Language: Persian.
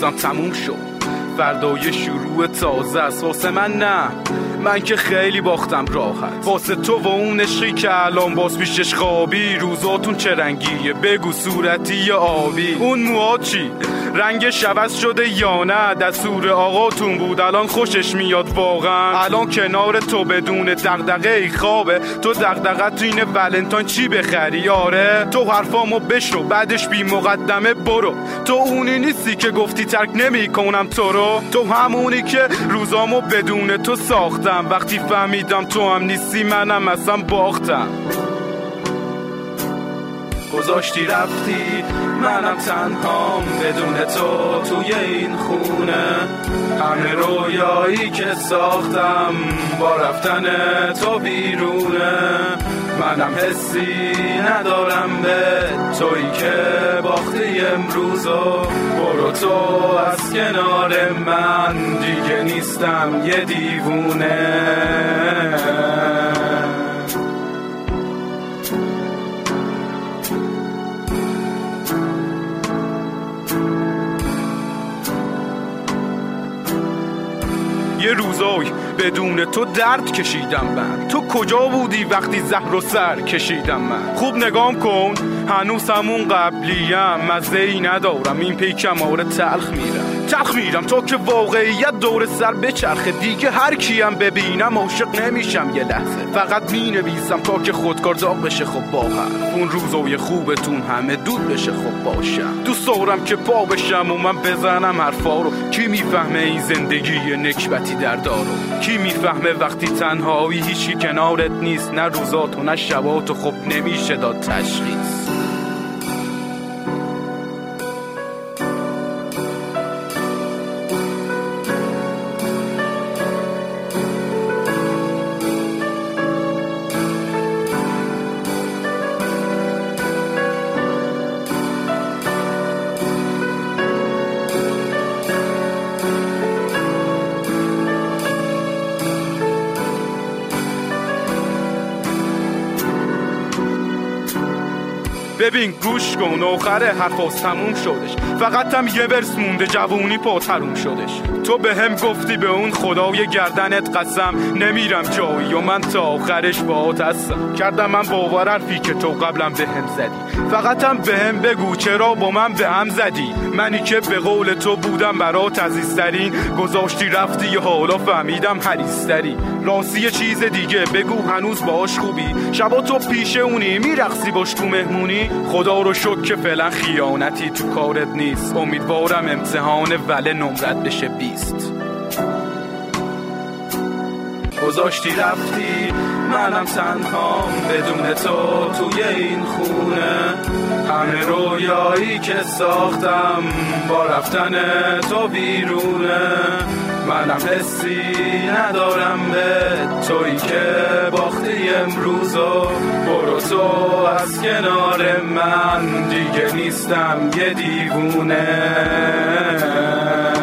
امروزم تموم شد، فردای شروع تازه است. واسه من نه، من که خیلی باختم راحت. واسه تو و اون عشقی که الان باز پیشش خوابی، روزاتون چه رنگیه بگو، صورتی یا آبی؟ اون موها چی رنگش عوض شده یا نه؟ دستور آقاتون بود الان خوشش میاد واقعا؟ الان کنار تو بدون دغدغه ای خوابه؟ تو دغدغت اینه ولنتاین چی بخری؟ آره تو حرفامو بشنو بعدش بی مقدمه برو. تو اونی نیستی که گفتی ترک نمی کنم تو رو، تو همونی که روزامو بدون تو ساختم. وقتی فهمیدم تو هم نیستی منم اصلا باختم. گذاشتی رفتی منم تنهام بدون تو توی این خونه. همه رویایی که ساختم با رفتن تو بیرونه. منم حسی ندارم به تویی که باختی امروزو. برو تو از کنار من، دیگه نیستم یه دیوونه. یه روزای بدون تو درد کشیدم من. تو کجا بودی وقتی زهر و سر کشیدم من؟ خوب نگام کن هنوز همون قبلیم، مزه‌ای ندارم این پیکم آره تلخ میرم تا که واقعیت دور سر بچرخه. دیگه هر کیم ببینم عاشق نمیشم یه لحظه، فقط مینویسم تا که خودکار داغ بشه. خب با هم اون روزای خوبتون همه دود بشه. خب باشم دوست دارم که پا بشم و من بزنم حرفا رو. کی میفهمه این زندگی نکبتی در دارو؟ کی میفهمه وقتی تنهایی هیچی کنارت نیست؟ نه روزاتو نه شباتو خب نمیشه داد تشخیص. ببین گوش کن آخر حرفاز تموم شدش، فقط هم یه ورس مونده جوونی پا تروم شدش. تو به هم گفتی به اون خدای گردنت قسم نمیرم جایی و من تا آخرش باهات هستم. کردم من باور حرفی که تو قبلم به هم زدی، فقط هم به هم بگو چرا با من به هم زدی؟ منی که به قول تو بودم برات عزیزترین، گذاشتی رفتی حالا فهمیدم حریصتری. راستی یه چیز دیگه بگو هنوز باش خوبی؟ شبا تو پیش اونی میرقصی باش تو مهمونی؟ خدا رو شکر که فعلا خیانتی تو کارت نیست. امیدوارم امتحان وله نمرت بشه 20. گذاشتی رفتی منم تنهام بدون تو توی این خونه. همه رویایی که ساختم با رفتن تو بیرونه. منم حسی ندارم به تویی که باختی امروزو. برو تو از کنار من، دیگه نیستم یه دیوونه.